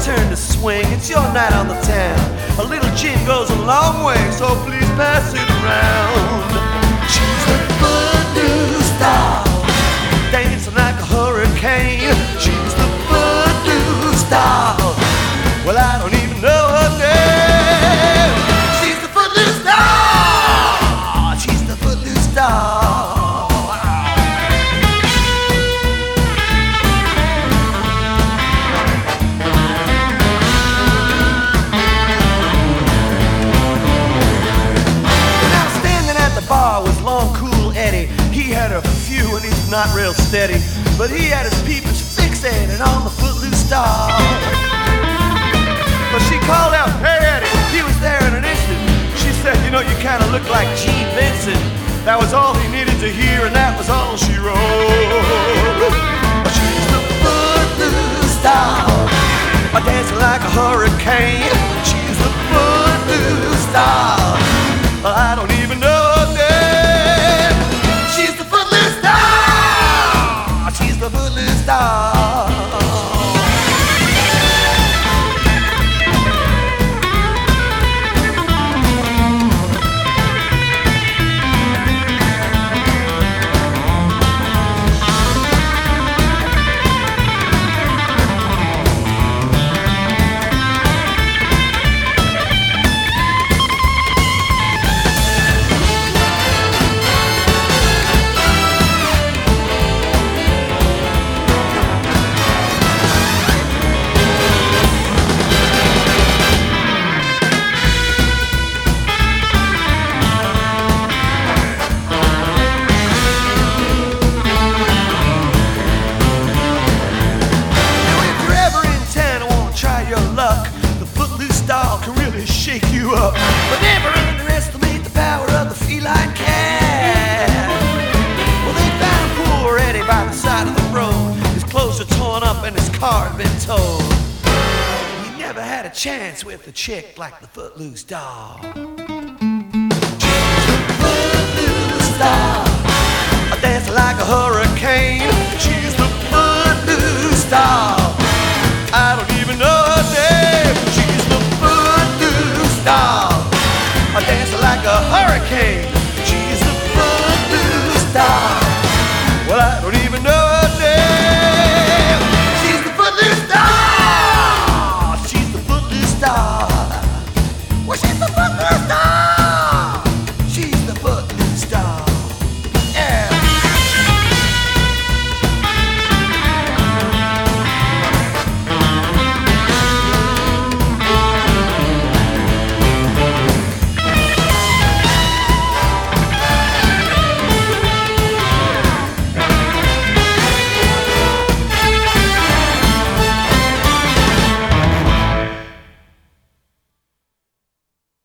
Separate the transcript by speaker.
Speaker 1: turn to swing. It's your night on the town. A little gin goes a long way, so please pass it around. She's the footloose doll, dancing like a hurricane. She's the footloose doll. Well, I don't even know her name. She's the footloose doll. She's the footloose doll. He had a few and he's not real steady, but he had his peepers fixated on the footloose doll. But she called out, "Hey Eddie!" He was there in an instant. She said, "You know, you kind of look like Gene Vincent." That was all he needed to hear, and that was all she wrote. She's the footloose doll, dancing like a hurricane. She's the footloose doll. I don't even know her name. She's the footloose doll. She's the footloose doll. The footloose doll can really shake you up, but never underestimate the power of the feline cat. Well, they found poor Eddie by the side of the road. His clothes are torn up and his car had been towed. He never had a chance with a chick like the footloose doll. She's the footloose doll, dancing like a hurricane.